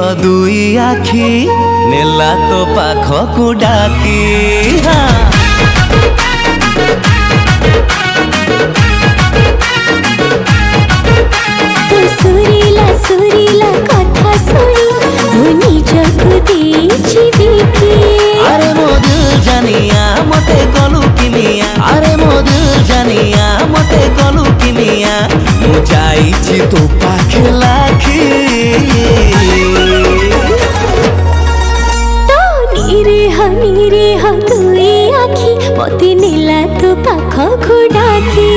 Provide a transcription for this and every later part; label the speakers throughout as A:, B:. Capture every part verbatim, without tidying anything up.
A: दुई आखि नेला तो पाखकु डाकी
B: सुरीला सुरीला कथा सुनी मु निजकु देछि बिकी
A: अरे मो दिल जानिया मते गलु किमिया अरे मो दिल जानिया मते गलु किमिया मु जाईछि तो पाखे लाखी
B: तो नीरे ह नीरे ह दुई आखि मते नेला तो पाखकु डाकी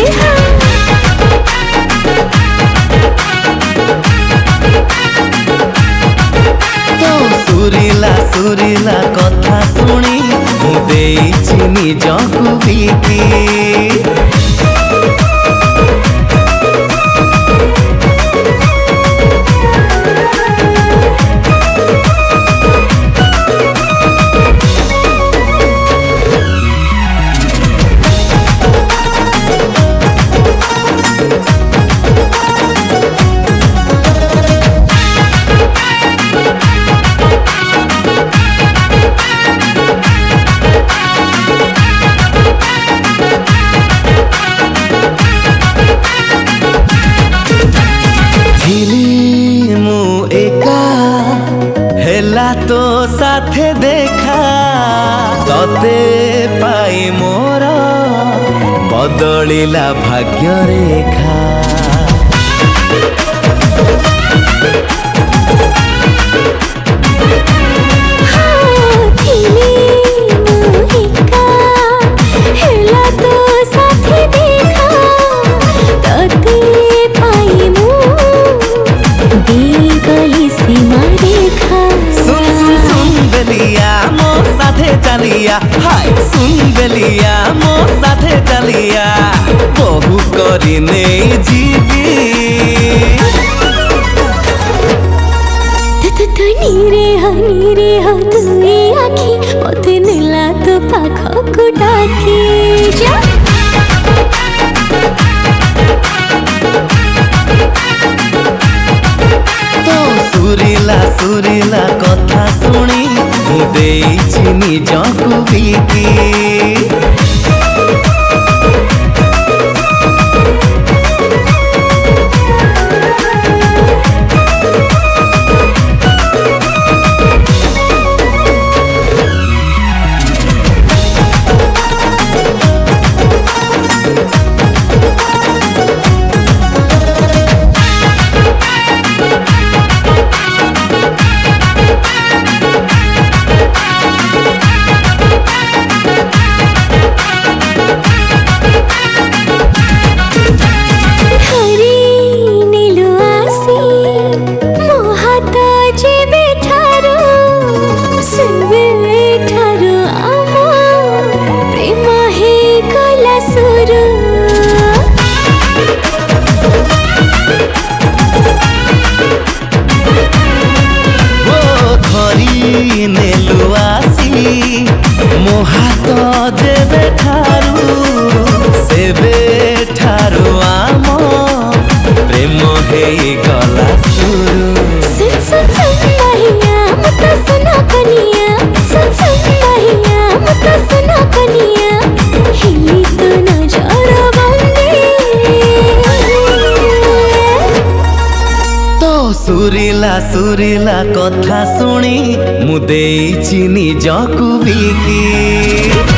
A: सुरीला सुरीला कथा सुनी मु देइछि निजकु बिकी हेला तो साथे देखा तते पाई मोर बदलिला भाग्य रेखा चलिया हाय सुन बेलिया मो साथे चलिया बहु करी ने जीवी
B: तो तो नीरे ह नीरे ह दुई आखि मते नेला तो पाखकु डाकी जा
A: तो सुरीला सुरीला कथा सुनी मु देइछि निजकु बिकी नेलु आसी मो हाथ देबे ठारू सेबे ठारू आम प्रेम हेई गला सुरू
B: सुन सुन सुन महिया मत सुना कनिया सुन सुन महिया मत सुना कनिया हिली तो नजर बंदी
A: तो सुरीला सुरीला कथा सुनी मु देइछि निजकु बिकी।